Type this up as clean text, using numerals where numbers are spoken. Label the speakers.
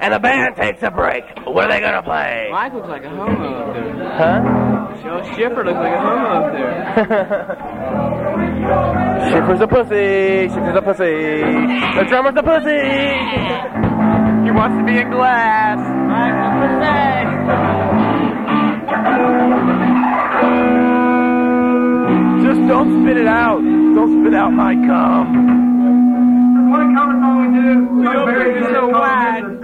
Speaker 1: and the band takes a break. What are they gonna play?
Speaker 2: Mike looks like a homo up there.
Speaker 1: Huh?
Speaker 2: Joe Schiffer looks like a homo up there.
Speaker 1: Schiffer's a pussy. Schiffer's a pussy. The drummer's a pussy.
Speaker 2: He wants to be in Glass. Mike's a pussy.
Speaker 1: Just don't spit it out. Don't spit out my cum.
Speaker 3: One comment all we do.
Speaker 2: We don't make it so wide.